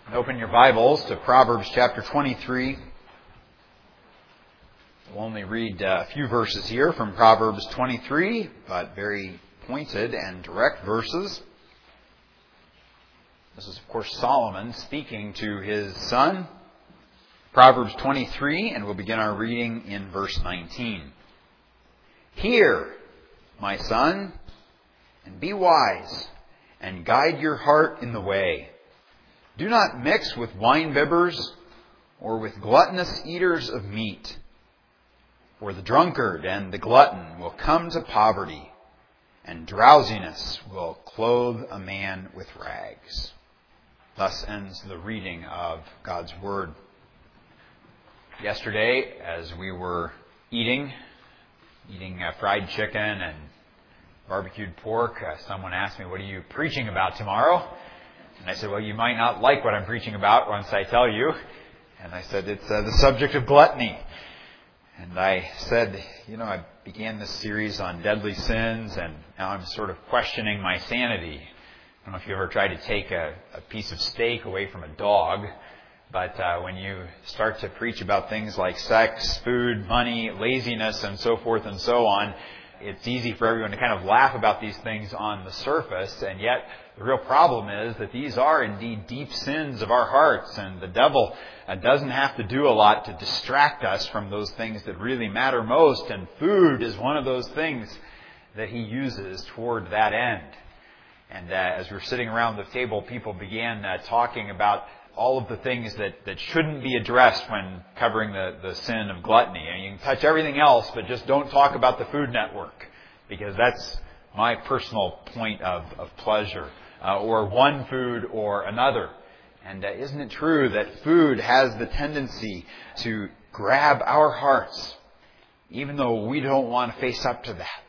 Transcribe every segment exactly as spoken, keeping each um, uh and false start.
Open your Bibles to Proverbs chapter twenty-three. We'll only read a few verses here from Proverbs twenty-three, but very pointed and direct verses. This is, of course, Solomon speaking to his son. Proverbs twenty-three, and we'll begin our reading in verse nineteen. Hear, my son, and be wise, and guide your heart in the way. Do not mix with wine-bibbers or with gluttonous eaters of meat, for the drunkard and the glutton will come to poverty, and drowsiness will clothe a man with rags. Thus ends the reading of God's Word. Yesterday, as we were eating, eating uh, fried chicken and barbecued pork, uh, someone asked me, "What are you preaching about tomorrow?" And I said, "Well, you might not like what I'm preaching about once I tell you." And I said, "It's uh, the subject of gluttony." And I said, you know, I began this series on deadly sins, and now I'm sort of questioning my sanity. I don't know if you ever tried to take a, a piece of steak away from a dog, but uh, when you start to preach about things like sex, food, money, laziness, and so forth and so on, it's easy for everyone to kind of laugh about these things on the surface, and yet the real problem is that these are indeed deep sins of our hearts, and the devil uh, doesn't have to do a lot to distract us from those things that really matter most, and food is one of those things that he uses toward that end. And uh, as we were sitting around the table, people began uh, talking about all of the things that, that shouldn't be addressed when covering the, the sin of gluttony. And you can touch everything else, but just don't talk about the Food Network, because that's my personal point of, of pleasure, uh, or one food or another. And uh, isn't it true that food has the tendency to grab our hearts, even though we don't want to face up to that?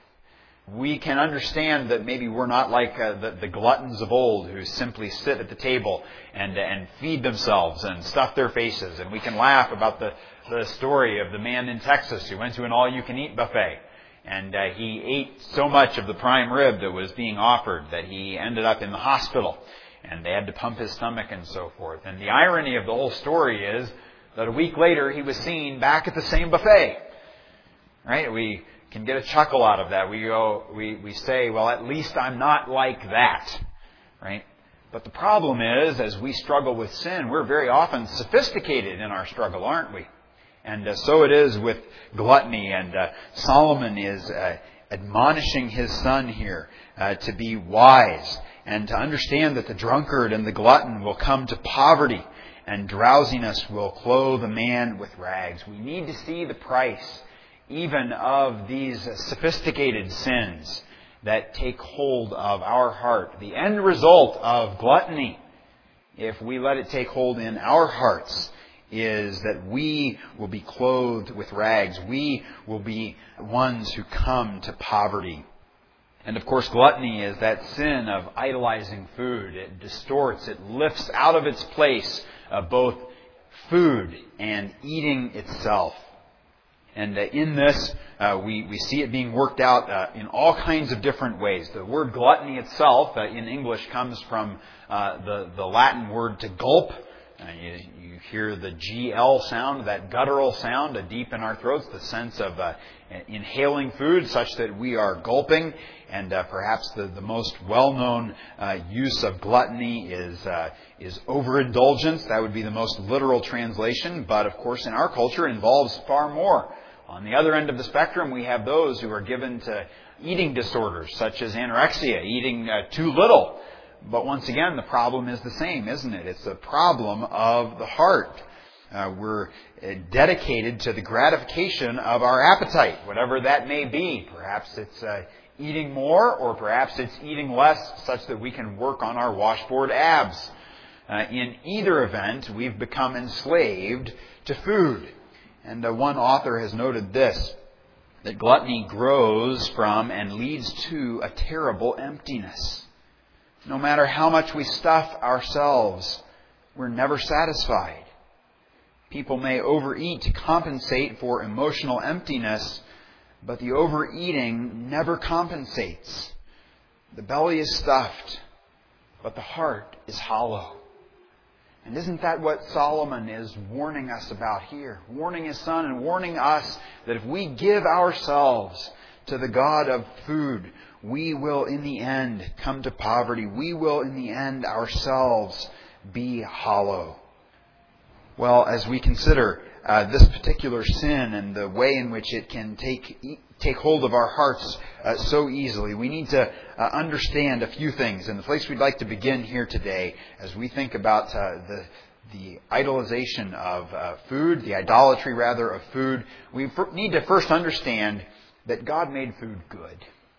We can understand that maybe we're not like uh, the, the gluttons of old who simply sit at the table and and feed themselves and stuff their faces. And we can laugh about the, the story of the man in Texas who went to an all-you-can-eat buffet. And uh, he ate so much of the prime rib that was being offered that he ended up in the hospital. And they had to pump his stomach and so forth. And the irony of the whole story is that a week later he was seen back at the same buffet. Right? We can get a chuckle out of that. We go, we, we say, well, at least I'm not like that, right? But the problem is, as we struggle with sin, we're very often sophisticated in our struggle, aren't we? And uh, so it is with gluttony. And uh, Solomon is uh, admonishing his son here uh, to be wise and to understand that the drunkard and the glutton will come to poverty, and drowsiness will clothe a man with rags. We need to see the price even of these sophisticated sins that take hold of our heart. The end result of gluttony, if we let it take hold in our hearts, is that we will be clothed with rags. We will be ones who come to poverty. And of course, gluttony is that sin of idolizing food. It distorts, it lifts out of its place uh, both food and eating itself. And uh, in this, uh, we, we see it being worked out uh, in all kinds of different ways. The word gluttony itself uh, in English comes from uh, the, the Latin word to gulp. Uh, you, you hear the G L sound, that guttural sound uh, deep in our throats, the sense of uh, inhaling food such that we are gulping. And uh, perhaps the, the most well-known uh, use of gluttony is uh, is overindulgence. That would be the most literal translation. But of course, in our culture, it involves far more. On the other end of the spectrum, we have those who are given to eating disorders, such as anorexia, eating uh, too little. But once again, the problem is the same, isn't it? It's the problem of the heart. Uh, we're dedicated to the gratification of our appetite, whatever that may be. Perhaps it's uh, eating more, or perhaps it's eating less, such that we can work on our washboard abs. Uh, in either event, we've become enslaved to food. And uh, one author has noted this, that gluttony grows from and leads to a terrible emptiness. No matter how much we stuff ourselves, we're never satisfied. People may overeat to compensate for emotional emptiness, but the overeating never compensates. The belly is stuffed, but the heart is hollow. And isn't that what Solomon is warning us about here? Warning his son and warning us that if we give ourselves to the God of food, we will in the end come to poverty. We will in the end ourselves be hollow. Well, as we consider uh, this particular sin and the way in which it can take take hold of our hearts uh, so easily, we need to uh, understand a few things. And the place we'd like to begin here today, as we think about uh, the the idolization of uh, food, the idolatry rather of food, we f- need to first understand that God made food good.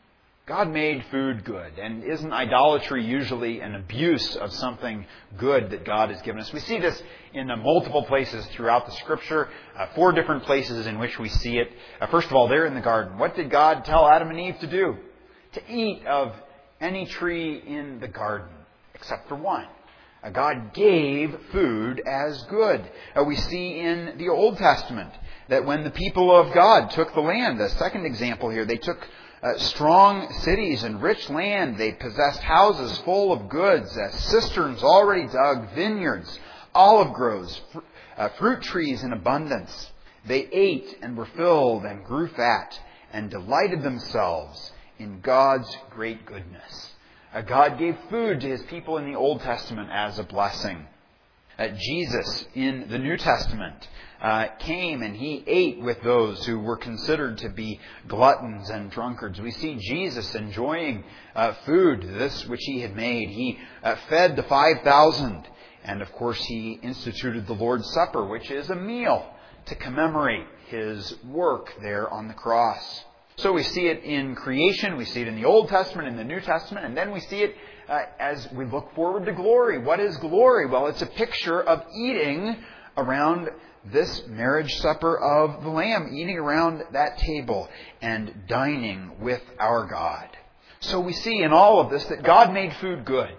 God made food good. And isn't idolatry usually an abuse of something good that God has given us? We see this in uh, multiple places throughout the Scripture. Uh, four different places in which we see it. Uh, first of all, there in the garden. What did God tell Adam and Eve to do? To eat of any tree in the garden, except for one. Uh, God gave food as good. Uh, we see in the Old Testament that when the people of God took the land, the second example here, they took Uh, strong cities and rich land. They possessed houses full of goods, uh, cisterns already dug, vineyards, olive groves, fr- uh, fruit trees in abundance. They ate and were filled and grew fat and delighted themselves in God's great goodness. Uh, God gave food to His people in the Old Testament as a blessing. Uh, Jesus in the New Testament uh, came and He ate with those who were considered to be gluttons and drunkards. We see Jesus enjoying uh, food, this which He had made. He uh, fed the five thousand. And of course He instituted the Lord's Supper, which is a meal to commemorate His work there on the cross. So we see it in creation, we see it in the Old Testament, in the New Testament, and then we see it uh, as we look forward to glory. What is glory? Well, it's a picture of eating around this marriage supper of the Lamb, eating around that table and dining with our God. So we see in all of this that God made food good.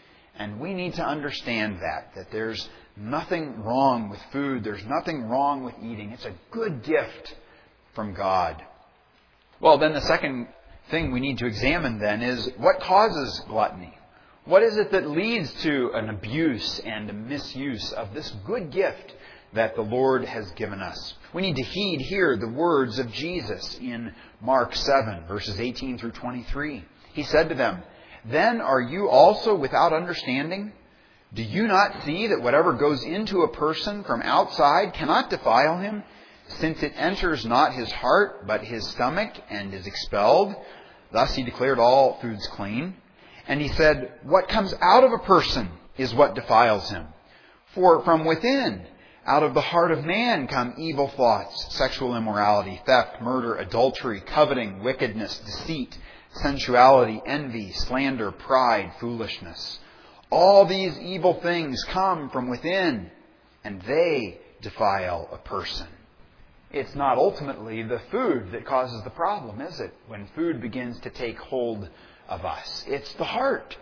And we need to understand that, that there's nothing wrong with food. There's nothing wrong with eating. It's a good gift from God. Well, then the second thing we need to examine then is what causes gluttony? What is it that leads to an abuse and a misuse of this good gift that the Lord has given us? We need to heed here the words of Jesus in Mark seven, verses eighteen through twenty-three. He said to them, "Then are you also without understanding? Do you not see that whatever goes into a person from outside cannot defile him, since it enters not his heart, but his stomach, and is expelled?" Thus He declared all foods clean. And He said, "What comes out of a person is what defiles him. For from within, out of the heart of man, come evil thoughts, sexual immorality, theft, murder, adultery, coveting, wickedness, deceit, sensuality, envy, slander, pride, foolishness. All these evil things come from within, and they defile a person." It's not ultimately the food that causes the problem, is it? When food begins to take hold of us. It's the heart.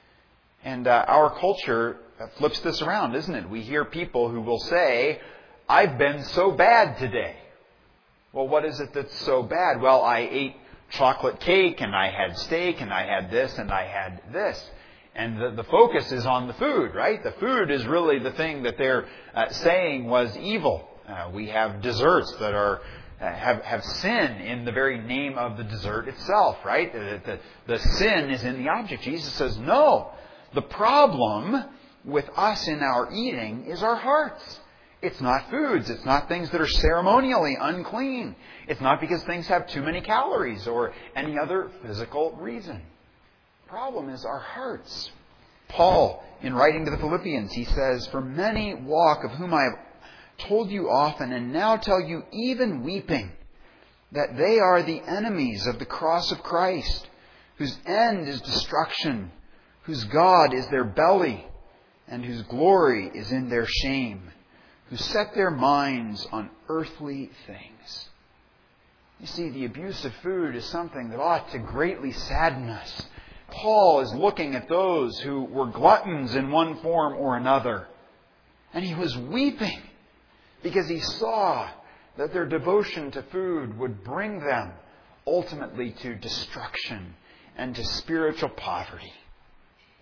And uh, our culture flips this around, isn't it? We hear people who will say, "I've been so bad today." Well, what is it that's so bad? Well, I ate chocolate cake, and I had steak, and I had this, and I had this. And the, the focus is on the food, right? The food is really the thing that they're uh, saying was evil. Uh, we have desserts that are uh, have have sin in the very name of the dessert itself, right? The, the, the sin is in the object. Jesus says, no. The problem with us in our eating is our hearts. It's not foods. It's not things that are ceremonially unclean. It's not because things have too many calories or any other physical reason. The problem is our hearts. Paul, in writing to the Philippians, he says, "For many walk, of whom I have told you often, and now tell you even weeping, that they are the enemies of the cross of Christ, whose end is destruction, whose God is their belly, and whose glory is in their shame, who set their minds on earthly things." You see, the abuse of food is something that ought to greatly sadden us. Paul is looking at those who were gluttons in one form or another, and he was weeping because he saw that their devotion to food would bring them ultimately to destruction and to spiritual poverty.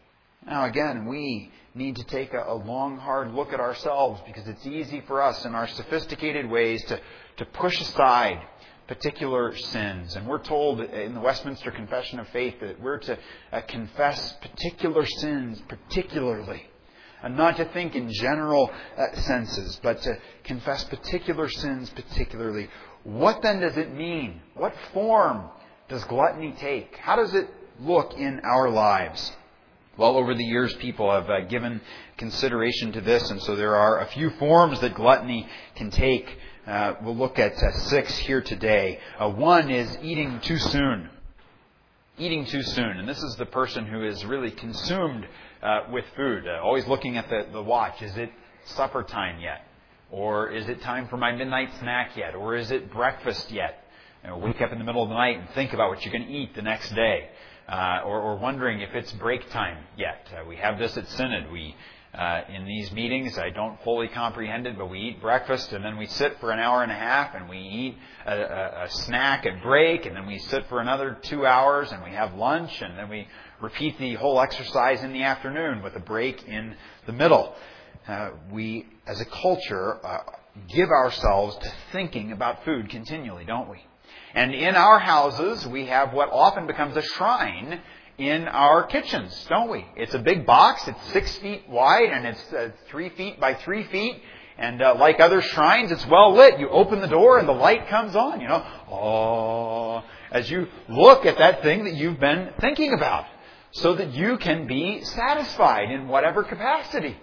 Now again, we need to take a, a long, hard look at ourselves, because it's easy for us in our sophisticated ways to, to push aside particular sins. And we're told in the Westminster Confession of Faith that we're to uh, confess particular sins particularly. And not to think in general uh, senses, but to confess particular sins particularly. What then does it mean? What form does gluttony take? How does it look in our lives? Well, over the years, people have uh, given consideration to this, and so there are a few forms that gluttony can take. Uh, we'll look at uh, six here today. Uh, one is eating too soon. Eating too soon. And this is the person who is really consumed uh, with food, uh, always looking at the, the watch. Is it supper time yet? Or is it time for my midnight snack yet? Or is it breakfast yet? You know, wake up in the middle of the night and think about what you're going to eat the next day. Uh, or, or wondering if it's break time yet. Uh, we have this at Synod. We, uh, in these meetings, I don't fully comprehend it, but we eat breakfast and then we sit for an hour and a half and we eat a, a, a snack at break, and then we sit for another two hours and we have lunch, and then we repeat the whole exercise in the afternoon with a break in the middle. Uh, we, as a culture, uh, give ourselves to thinking about food continually, don't we? And in our houses, we have what often becomes a shrine in our kitchens, don't we? It's a big box. It's six feet wide, and it's uh, three feet by three feet. And uh, like other shrines, it's well lit. You open the door, and the light comes on, you know. Oh, as you look at that thing that you've been thinking about, so that you can be satisfied in whatever capacity.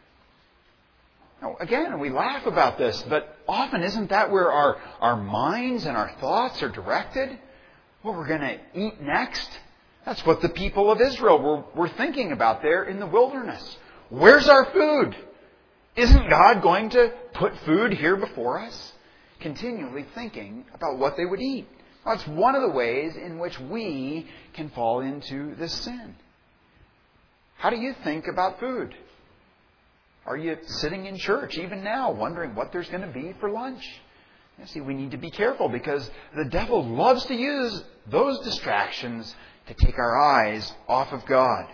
Now, again, we laugh about this, but often isn't that where our, our minds and our thoughts are directed? What we're going to eat next? That's what the people of Israel were, were thinking about there in the wilderness. Where's our food? Isn't God going to put food here before us? Continually thinking about what they would eat. That's one of the ways in which we can fall into this sin. How do you think about food? Are you sitting in church even now wondering what there's going to be for lunch? You see, we need to be careful, because the devil loves to use those distractions to take our eyes off of God.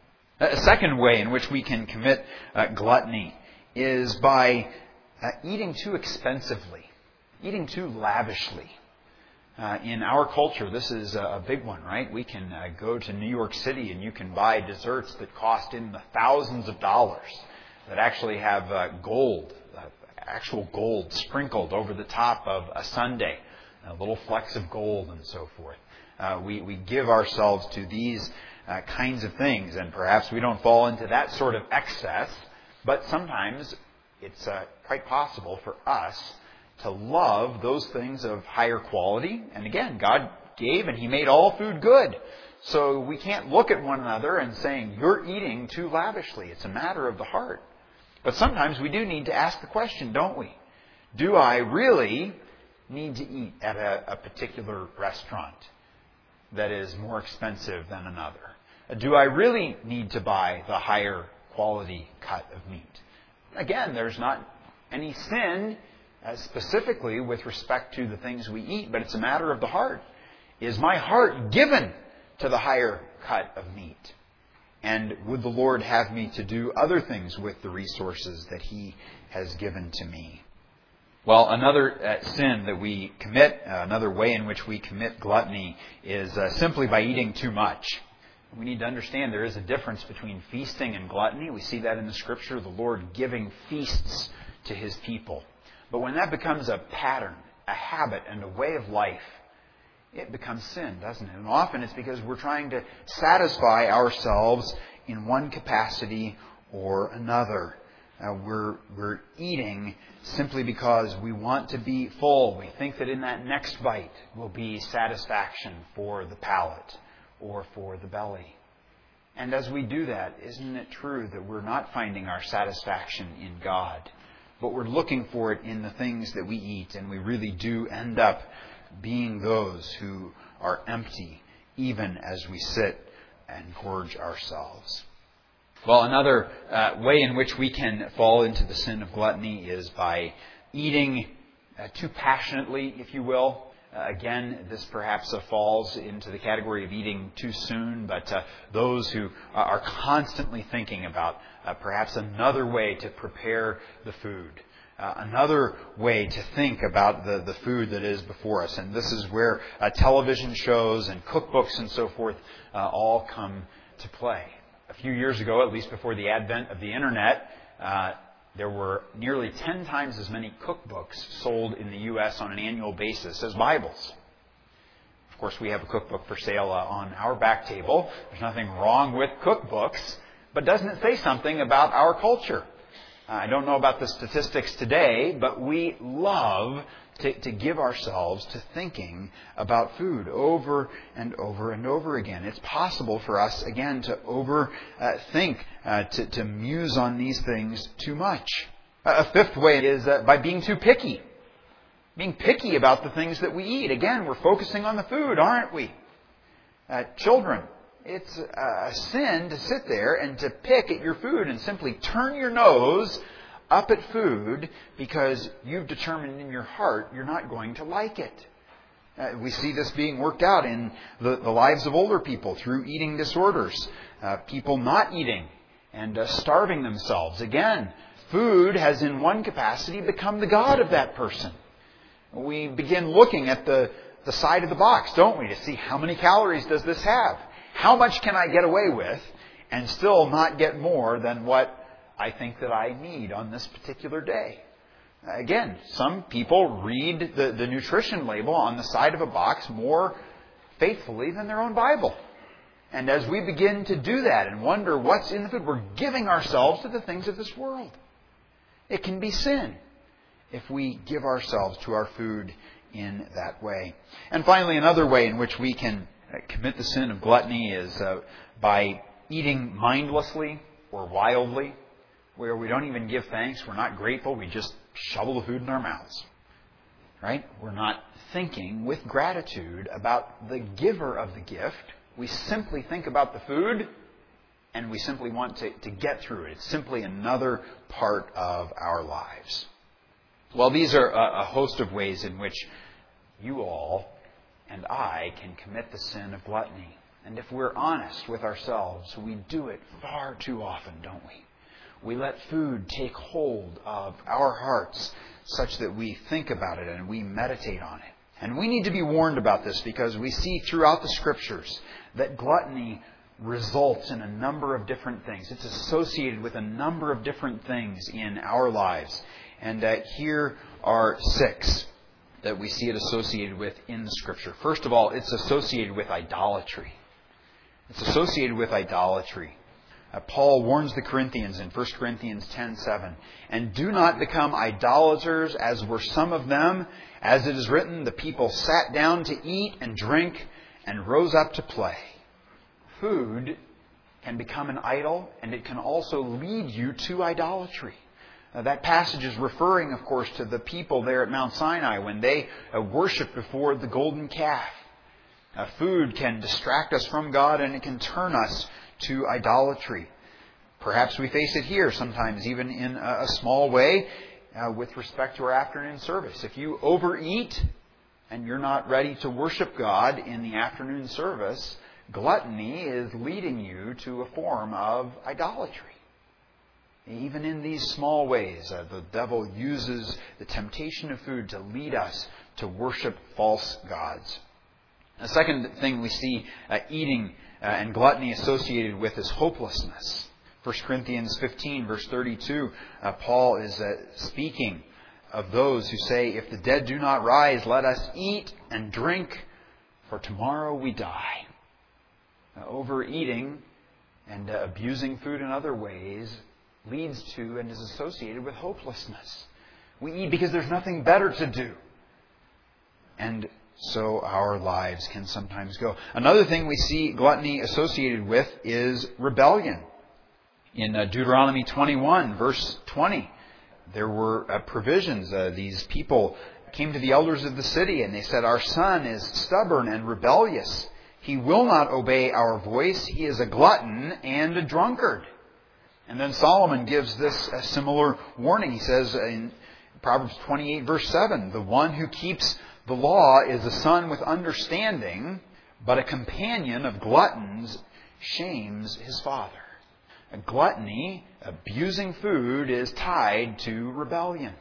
A second way in which we can commit uh, gluttony is by uh, eating too expensively, eating too lavishly. Uh, in our culture, this is a big one, right? We can uh, go to New York City and you can buy desserts that cost in the thousands of dollars, that actually have uh, gold, uh, actual gold sprinkled over the top of a sundae, uh, little flecks of gold and so forth. Uh, we, we give ourselves to these uh, kinds of things, and perhaps we don't fall into that sort of excess, but sometimes it's uh, quite possible for us to love those things of higher quality. And again, God gave and He made all food good. So we can't look at one another and saying, you're eating too lavishly. It's a matter of the heart. But sometimes we do need to ask the question, don't we? Do I really need to eat at a, a particular restaurant that is more expensive than another? Do I really need to buy the higher quality cut of meat? Again, there's not any sin uh, specifically with respect to the things we eat, but it's a matter of the heart. Is my heart given to the higher cut of meat? And would the Lord have me to do other things with the resources that He has given to me? Well, another uh, sin that we commit, uh, another way in which we commit gluttony is uh, simply by eating too much. We need to understand there is a difference between feasting and gluttony. We see that in the Scripture, the Lord giving feasts to His people. But when that becomes a pattern, a habit, and a way of life, it becomes sin, doesn't it? And often it's because we're trying to satisfy ourselves in one capacity or another. Uh, we're, we're eating simply because we want to be full. We think that in that next bite will be satisfaction for the palate or for the belly. And as we do that, isn't it true that we're not finding our satisfaction in God, but we're looking for it in the things that we eat, and we really do end up being those who are empty even as we sit and gorge ourselves. Well, another uh, way in which we can fall into the sin of gluttony is by eating uh, too passionately, if you will. Uh, again, this perhaps uh, falls into the category of eating too soon, but uh, those who uh, are constantly thinking about uh, perhaps another way to prepare the food, uh, another way to think about the, the food that is before us. And this is where uh, television shows and cookbooks and so forth uh, all come to play. A few years ago, at least before the advent of the Internet, uh, there were nearly ten times as many cookbooks sold in the U S on an annual basis as Bibles. Of course, we have a cookbook for sale uh, on our back table. There's nothing wrong with cookbooks, but doesn't it say something about our culture? Uh, I don't know about the statistics today, but we love to, to give ourselves to thinking about food over and over and over again. It's possible for us, again, to overthink, uh, uh, to, to muse on these things too much. Uh, a fifth way is uh, by being too picky. Being picky about the things that we eat. Again, we're focusing on the food, aren't we? Uh, children, it's a sin to sit there and to pick at your food and simply turn your nose up at food because you've determined in your heart you're not going to like it. Uh, we see this being worked out in the, the lives of older people through eating disorders. Uh, people not eating and uh, starving themselves. Again, food has in one capacity become the god of that person. We begin looking at the, the side of the box, don't we, to see how many calories does this have? How much can I get away with and still not get more than what I think that I need on this particular day? Again, some people read the, the nutrition label on the side of a box more faithfully than their own Bible. And as we begin to do that and wonder what's in the food, we're giving ourselves to the things of this world. It can be sin if we give ourselves to our food in that way. And finally, another way in which we can commit the sin of gluttony is uh, by eating mindlessly or wildly, where we don't even give thanks, we're not grateful, we just shovel the food in our mouths. Right? We're not thinking with gratitude about the giver of the gift. We simply think about the food and we simply want to, to get through it. It's simply another part of our lives. Well, these are a, a host of ways in which you all and I can commit the sin of gluttony. And if we're honest with ourselves, we do it far too often, don't we? We let food take hold of our hearts such that we think about it and we meditate on it. And we need to be warned about this because we see throughout the Scriptures that gluttony results in a number of different things. It's associated with a number of different things in our lives. And uh, here are six that we see it associated with in the Scripture. First of all, it's associated with idolatry. It's associated with idolatry. Uh, Paul warns the Corinthians in First Corinthians ten seven, "And do not become idolaters, as were some of them. As it is written, the people sat down to eat and drink and rose up to play." Food can become an idol, and it can also lead you to idolatry. Uh, that passage is referring, of course, to the people there at Mount Sinai when they uh, worshiped before the golden calf. Uh, food can distract us from God, and it can turn us to idolatry. Perhaps we face it here sometimes, even in a, a small way, uh, with respect to our afternoon service. If you overeat and you're not ready to worship God in the afternoon service, gluttony is leading you to a form of idolatry. Even in these small ways, uh, the devil uses the temptation of food to lead us to worship false gods. The second thing we see uh, eating uh, and gluttony associated with is hopelessness. First Corinthians fifteen, verse thirty-two, uh, Paul is uh, speaking of those who say, "If the dead do not rise, let us eat and drink, for tomorrow we die." Uh, overeating and uh, abusing food in other ways leads to and is associated with hopelessness. We eat because there's nothing better to do. And so our lives can sometimes go. Another thing we see gluttony associated with is rebellion. In uh, Deuteronomy twenty-one, verse twenty, there were uh, provisions. Uh, these people came to the elders of the city and they said, "Our son is stubborn and rebellious. He will not obey our voice. He is a glutton and a drunkard." And then Solomon gives this a similar warning. He says in Proverbs twenty-eight, verse seven, "The one who keeps The law is a son with understanding, but a companion of gluttons shames his father. A gluttony, abusing food, is tied to rebellion.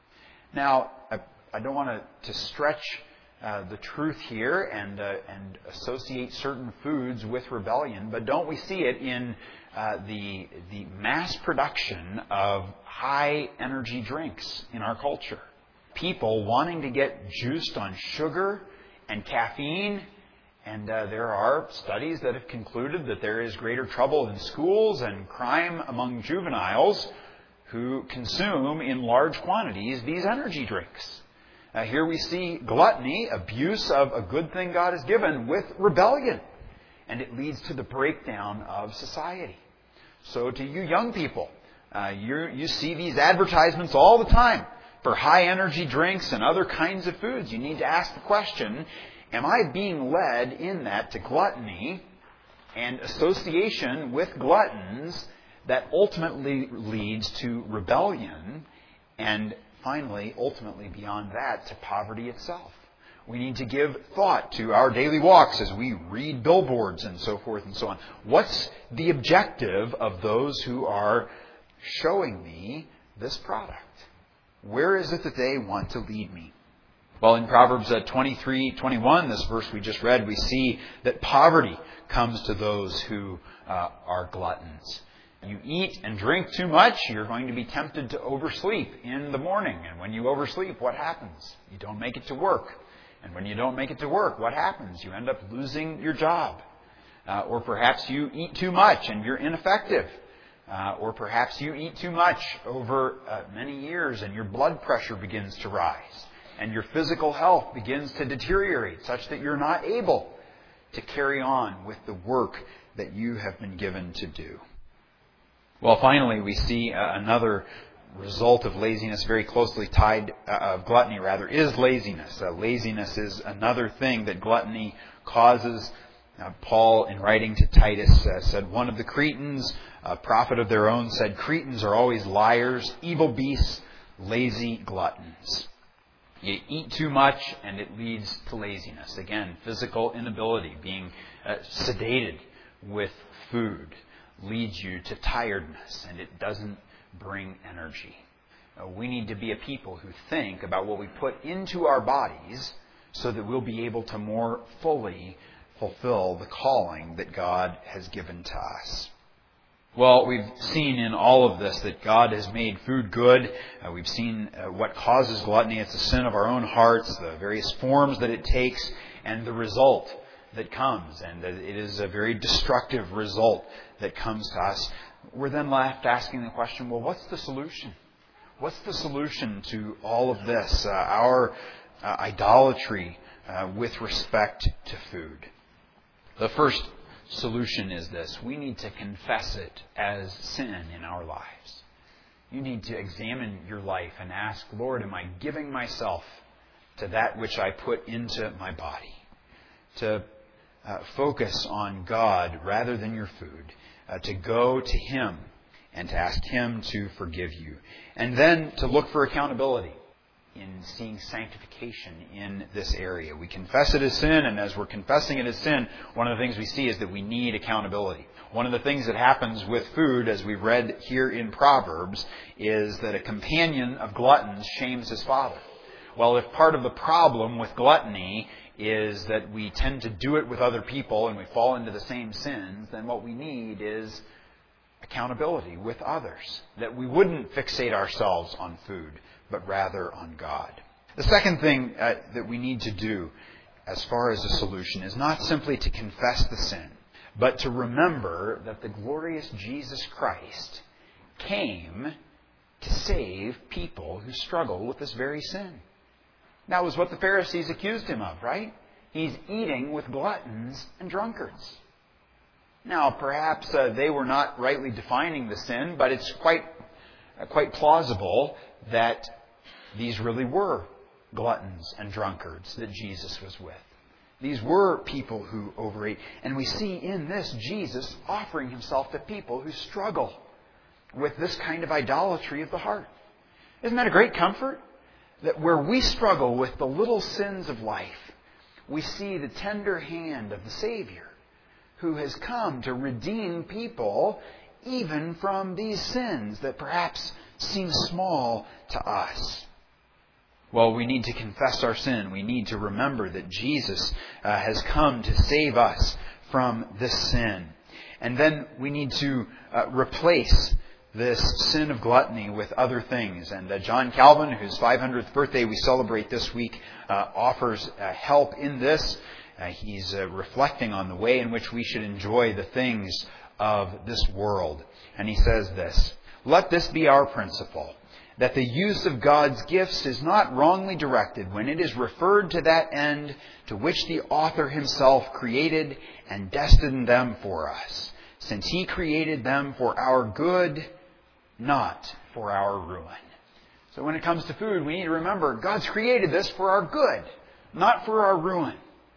Now, I, I don't want to, to stretch uh, the truth here and uh, and associate certain foods with rebellion, but don't we see it in uh, the the mass production of high energy drinks in our culture? People wanting to get juiced on sugar and caffeine. And uh, there are studies that have concluded that there is greater trouble in schools and crime among juveniles who consume in large quantities these energy drinks. Uh, here we see gluttony, abuse of a good thing God has given, with rebellion. And it leads to the breakdown of society. So to you young people, uh, you you see these advertisements all the time for high energy drinks and other kinds of foods. You need to ask the question, am I being led in that to gluttony and association with gluttons that ultimately leads to rebellion and finally, ultimately beyond that, to poverty itself? We need to give thought to our daily walks as we read billboards and so forth and so on. What's the objective of those who are showing me this product? Where is it that they want to lead me? Well, in Proverbs twenty-three twenty-one, this verse we just read, we see that poverty comes to those who uh, are gluttons. You eat and drink too much, you're going to be tempted to oversleep in the morning. And when you oversleep, what happens? You don't make it to work. And when you don't make it to work, what happens? You end up losing your job. Uh, or perhaps you eat too much and you're ineffective. Uh, or perhaps you eat too much over uh, many years and your blood pressure begins to rise. And your physical health begins to deteriorate such that you're not able to carry on with the work that you have been given to do. Well, finally, we see uh, another result of laziness very closely tied, uh, of gluttony rather, is laziness. Uh, laziness is another thing that gluttony causes. Uh, Paul, in writing to Titus, uh, said, one of the Cretans, a prophet of their own, said, Cretans are always liars, evil beasts, lazy gluttons. You eat too much and it leads to laziness. Again, physical inability, being uh, sedated with food, leads you to tiredness and it doesn't bring energy. Uh, we need to be a people who think about what we put into our bodies so that we'll be able to more fully fulfill the calling that God has given to us. Well, we've seen in all of this that God has made food good. Uh, we've seen uh, what causes gluttony. It's a sin of our own hearts, the various forms that it takes, and the result that comes. And uh, it is a very destructive result that comes to us. We're then left asking the question, well, what's the solution? What's the solution to all of this, uh, our uh, idolatry uh, with respect to food? The first solution is this. We need to confess it as sin in our lives. You need to examine your life and ask, Lord, am I giving myself to that which I put into my body? To uh, focus on God rather than your food. Uh, to go to Him and to ask Him to forgive you. And then to look for accountability in seeing sanctification in this area. We confess it as sin, and as we're confessing it as sin, one of the things we see is that we need accountability. One of the things that happens with food, as we've read here in Proverbs, is that a companion of gluttons shames his father. Well, if part of the problem with gluttony is that we tend to do it with other people and we fall into the same sins, then what we need is accountability with others. That we wouldn't fixate ourselves on food, but rather on God. The second thing uh, that we need to do as far as a solution is not simply to confess the sin, but to remember that the glorious Jesus Christ came to save people who struggle with this very sin. That was what the Pharisees accused him of, right? He's eating with gluttons and drunkards. Now, perhaps uh, they were not rightly defining the sin, but it's quite uh, quite plausible that these really were gluttons and drunkards that Jesus was with. These were people who overate. And we see in this Jesus offering Himself to people who struggle with this kind of idolatry of the heart. Isn't that a great comfort? that where we struggle with the little sins of life, we see the tender hand of the Savior, who has come to redeem people even from these sins that perhaps seem small to us. Well, we need to confess our sin. We need to remember that Jesus uh, has come to save us from this sin. And then we need to uh, replace this sin of gluttony with other things. And uh, John Calvin, whose five hundredth birthday we celebrate this week, uh, offers uh, help in this. Uh, he's uh, reflecting on the way in which we should enjoy the things of this world. And he says this: "Let this be our principle, that the use of God's gifts is not wrongly directed when it is referred to that end to which the author himself created and destined them for us, since he created them for our good, not for our ruin." So when it comes to food, we need to remember God's created this for our good, not for our ruin.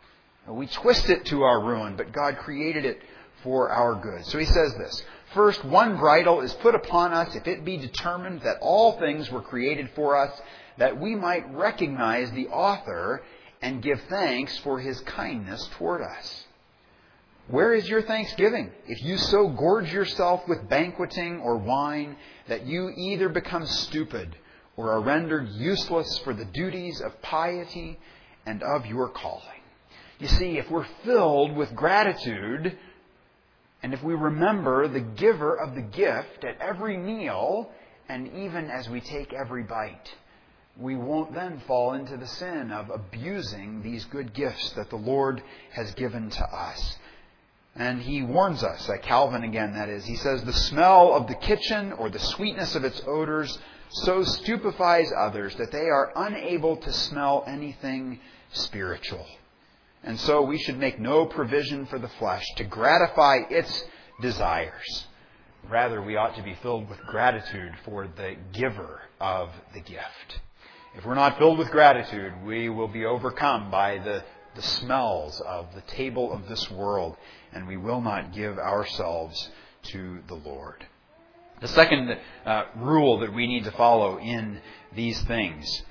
We twist it to our ruin, but God created it for our good. So he says this: "First, one bridle is put upon us if it be determined that all things were created for us, that we might recognize the author and give thanks for his kindness toward us. Where is your thanksgiving, if you so gorge yourself with banqueting or wine that you either become stupid or are rendered useless for the duties of piety and of your calling?" You see, if we're filled with gratitude, and if we remember the giver of the gift at every meal, and even as we take every bite, we won't then fall into the sin of abusing these good gifts that the Lord has given to us. And he warns us, uh, Calvin again, that is, he says, "The smell of the kitchen or the sweetness of its odors so stupefies others that they are unable to smell anything spiritual." And so we should make no provision for the flesh to gratify its desires. Rather, we ought to be filled with gratitude for the giver of the gift. If we're not filled with gratitude, we will be overcome by the, the smells of the table of this world, and we will not give ourselves to the Lord. The second uh, rule that we need to follow in these things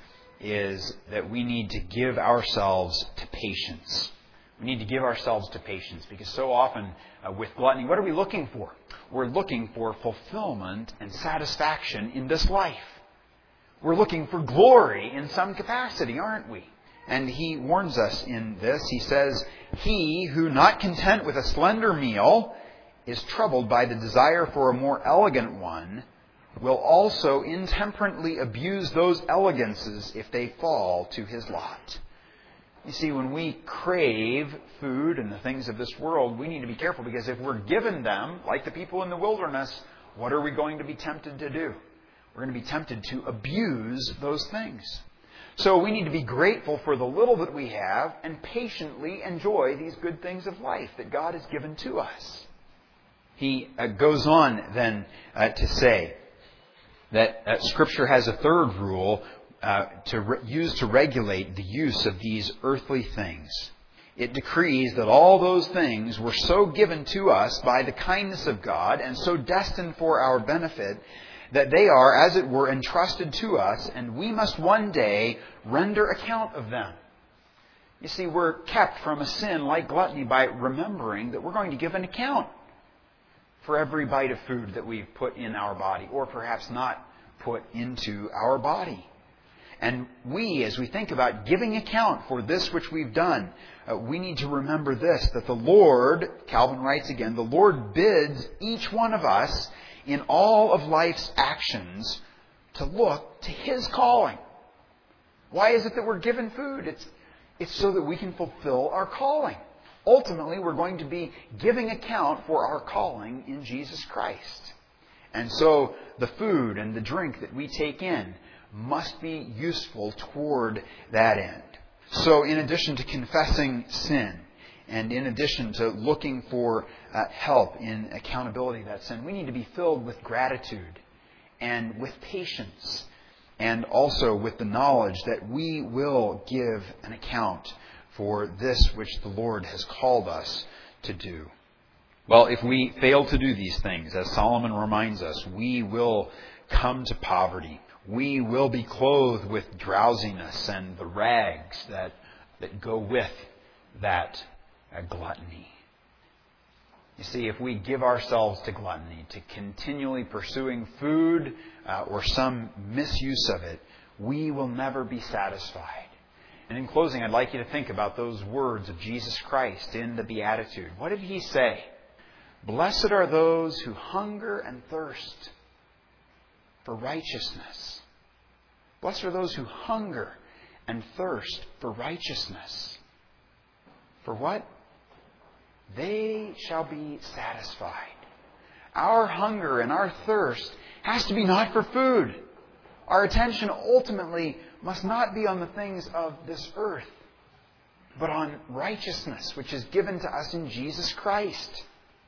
is that we need to give ourselves to patience. We need to give ourselves to patience, because so often uh, with gluttony, what are we looking for? We're looking for fulfillment and satisfaction in this life. We're looking for glory in some capacity, aren't we? And he warns us in this. He says, "He who, not content with a slender meal, is troubled by the desire for a more elegant one, will also intemperately abuse those elegances if they fall to his lot." You see, when we crave food and the things of this world, we need to be careful, because if we're given them, like the people in the wilderness, what are we going to be tempted to do? We're going to be tempted to abuse those things. So we need to be grateful for the little that we have and patiently enjoy these good things of life that God has given to us. He uh, goes on then uh, to say that uh, Scripture has a third rule uh, to re- use to regulate the use of these earthly things. It decrees that all those things were so given to us by the kindness of God and so destined for our benefit that they are, as it were, entrusted to us, and we must one day render account of them. You see, we're kept from a sin like gluttony by remembering that we're going to give an account for every bite of food that we've put in our body, or perhaps not put into our body. And we, as we think about giving account for this which we've done, uh, we need to remember this, that the Lord, Calvin writes again, the Lord bids each one of us in all of life's actions to look to His calling. Why is it that we're given food? It's, it's so that we can fulfill our calling. Ultimately, we're going to be giving account for our calling in Jesus Christ. And so the food and the drink that we take in must be useful toward that end. So in addition to confessing sin, and in addition to looking for uh, help in accountability of that sin, we need to be filled with gratitude and with patience, and also with the knowledge that we will give an account for this which the Lord has called us to do. Well, if we fail to do these things, as Solomon reminds us, we will come to poverty. we will be clothed with drowsiness and the rags that, that go with that uh, gluttony. You see, if we give ourselves to gluttony, to continually pursuing food uh, or some misuse of it, we will never be satisfied. And in closing, I'd like you to think about those words of Jesus Christ in the Beatitude. What did He say? Blessed are those who hunger and thirst for righteousness. Blessed are those who hunger and thirst for righteousness. For what? They shall be satisfied. Our hunger and our thirst has to be not for food. Our attention ultimately must not be on the things of this earth, but on righteousness, which is given to us in Jesus Christ.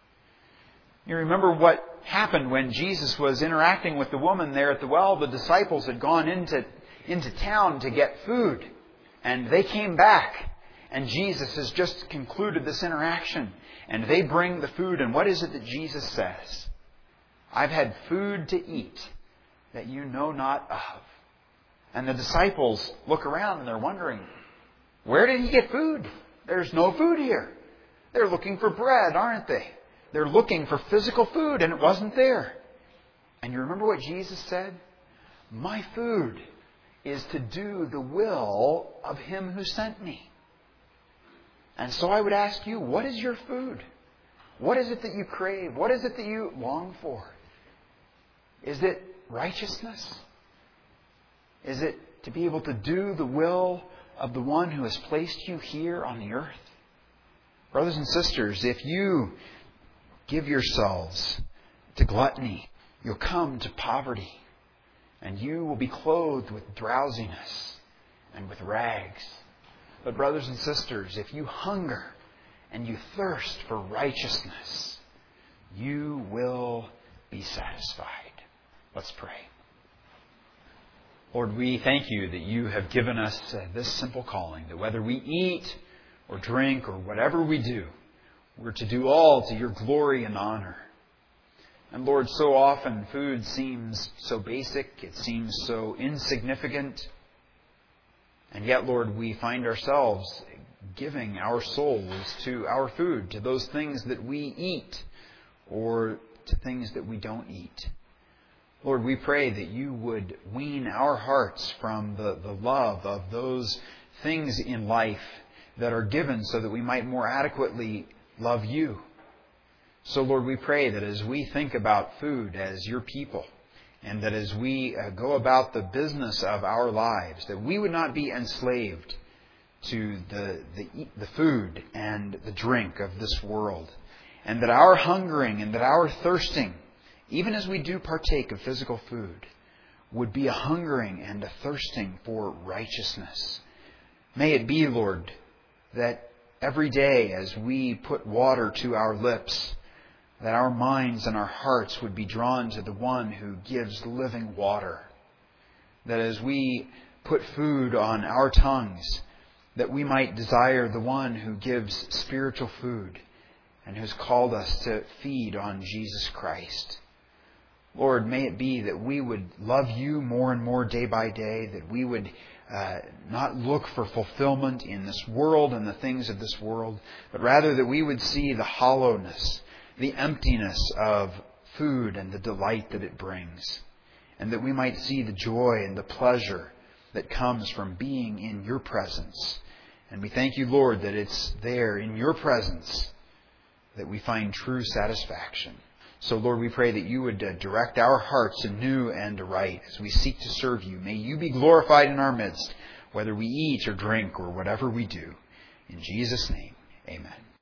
You remember what happened when Jesus was interacting with the woman there at the well. The disciples had gone into, into town to get food, and they came back. And Jesus has just concluded this interaction. And they bring the food. And what is it that Jesus says? I've had food to eat that you know not of. And the disciples look around and they're wondering, where did He get food? There's no food here. They're looking for bread, aren't they? They're looking for physical food and it wasn't there. And you remember what Jesus said? My food is to do the will of Him who sent me. And so I would ask you, what is your food? What is it that you crave? What is it that you long for? Is it righteousness? Is it to be able to do the will of the one who has placed you here on the earth? Brothers and sisters, if you give yourselves to gluttony, you'll come to poverty. And you will be clothed with drowsiness and with rags. But brothers and sisters, if you hunger and you thirst for righteousness, you will be satisfied. Let's pray. Lord, we thank You that You have given us uh, this simple calling, that whether we eat or drink or whatever we do, we're to do all to Your glory and honor. And Lord, so often food seems so basic, it seems so insignificant. And yet, Lord, we find ourselves giving our souls to our food, to those things that we eat or to things that we don't eat. Lord, we pray that You would wean our hearts from the, the love of those things in life that are given so that we might more adequately love You. So, Lord, we pray that as we think about food as Your people, and that as we uh, go about the business of our lives, that we would not be enslaved to the, the, the food and the drink of this world. And that our hungering and that our thirsting, even as we do partake of physical food, would be a hungering and a thirsting for righteousness. May it be, Lord, that every day as we put water to our lips, that our minds and our hearts would be drawn to the one who gives living water. That as we put food on our tongues, that we might desire the one who gives spiritual food and who's called us to feed on Jesus Christ. Lord, may it be that we would love You more and more day by day, that we would uh, not look for fulfillment in this world and the things of this world, but rather that we would see the hollowness, the emptiness of food and the delight that it brings. And that we might see the joy and the pleasure that comes from being in Your presence. And we thank You, Lord, that it's there in Your presence that we find true satisfaction. So, Lord, we pray that You would uh, direct our hearts anew and aright as we seek to serve You. May You be glorified in our midst, whether we eat or drink or whatever we do. In Jesus' name, amen.